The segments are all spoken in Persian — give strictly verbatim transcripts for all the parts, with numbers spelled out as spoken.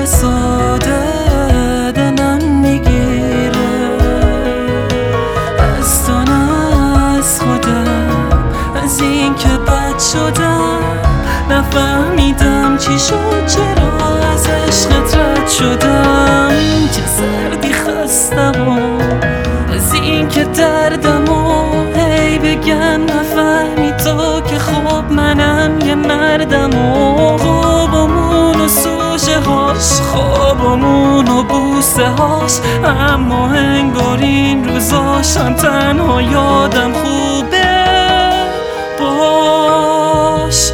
های ساده دلم میگیره، از تو نه از خودم، از این که بد شدم نفهمیدم چی شد، چرا از عشقت رد شدم. چه سردی خستم و از این که دردم و هی بگن نفهمی تو که خب منم یه مردم و خوابمون و سوشه هاش، خوابمون و بوسه هاش، اما انگار این روزاشم تنها یادم خوبه باش.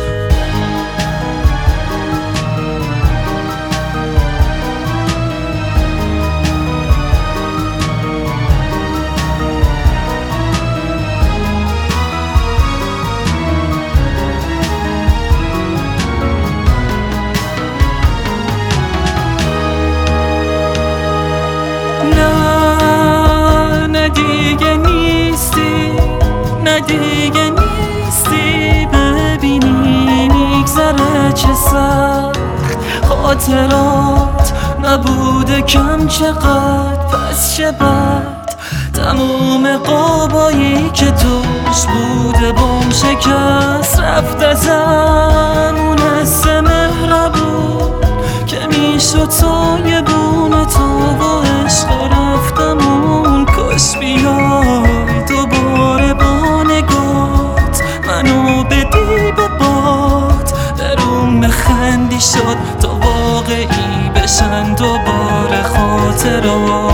دیگه نیستی، نه دیگه نیستی، ببینی میگذره چه سخت، خاطرات نبوده کم چقدر، پس چه بد تموم قابایی که توش بوده بم شکست، رفت ازم اون حس مهربون که میشد سایبون تو با عشق رفتمون. کاش بیای دوباره با نگات منو بدی به باد، درون بخندی شد تا واقعی بشن دوباره خاطرات.